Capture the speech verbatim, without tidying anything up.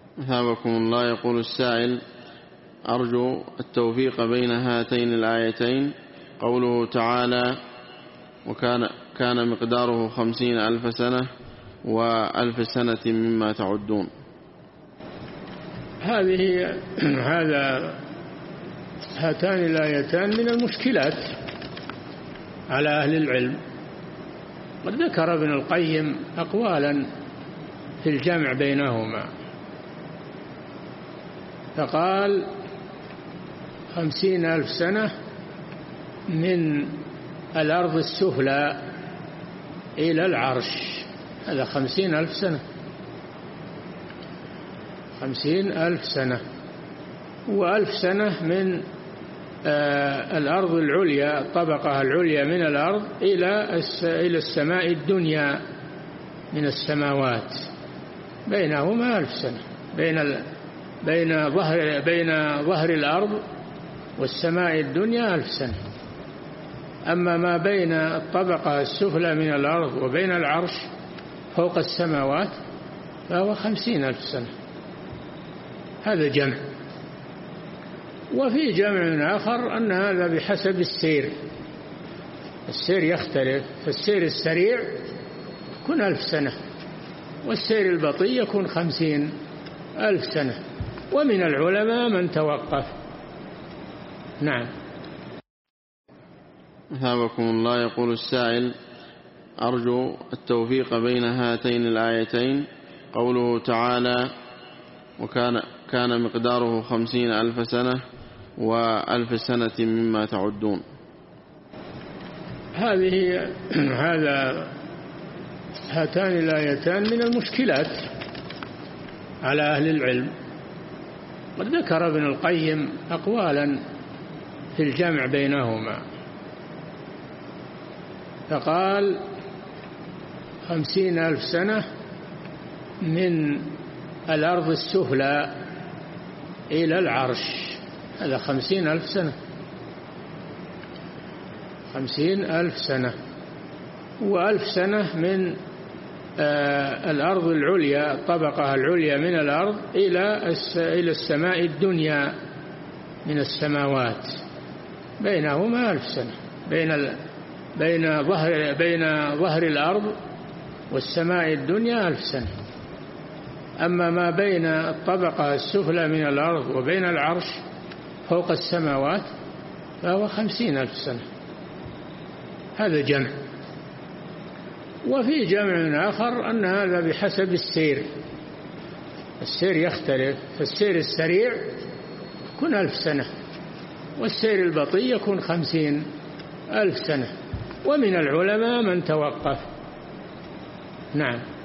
أثابكم الله. يقول السائل: أرجو التوفيق بين هاتين الآيتين، قوله تعالى: وكان كان مقداره خمسين ألف سنة وألف سنة مما تعدون. هذه هذا هاتان الآيتان من المشكلات على أهل العلم. قد ذكر ابن القيم أقوالا في الجمع بينهما، فقال: خمسين ألف سنة من الأرض السفلى إلى العرش، هذا خمسين ألف سنة، خمسين ألف سنة. وألف سنة من آه الأرض العليا، الطبقة العليا من الأرض إلى إلى السماء الدنيا من السماوات، بينهما ألف سنة، بين ال بين ظهر بين ظهر الأرض والسماء الدنيا ألف سنة. أما ما بين الطبقة السفلى من الأرض وبين العرش فوق السماوات فهو خمسين ألف سنة. هذا جمع. وفي جمع آخر أن هذا بحسب السير، السير يختلف، فالسير السريع يكون ألف سنة، والسير البطيء يكون خمسين ألف سنة. ومن العلماء من توقف. نعم. أثابكم الله. يقول السائل: أرجو التوفيق بين هاتين الآيتين، قوله تعالى: وكان كان مقداره خمسين ألف سنة وألف سنة مما تعدون. هذه هذا هاتان الآيتان من المشكلات على أهل العلم. قد ذكر ابن القيم أقوالا في الجمع بينهما، فقال: خمسين ألف سنة من الأرض السفلى إلى العرش، هذا خمسين ألف سنة، خمسين ألف سنة. وألف سنة من آه الأرض العليا، الطبقة العليا من الأرض إلى إلى السماء الدنيا من السماوات، بينهما ألف سنة، بين ال بين ظهر بين ظهر الأرض والسماء الدنيا ألف سنة. أما ما بين الطبقة السفلى من الأرض وبين العرش فوق السماوات فهو خمسين ألف سنة. هذا جمع. وفي جمع آخر أن هذا بحسب السير، السير يختلف، فالسير السريع يكون ألف سنة، والسير البطيء يكون خمسين ألف سنة. ومن العلماء من توقف. نعم.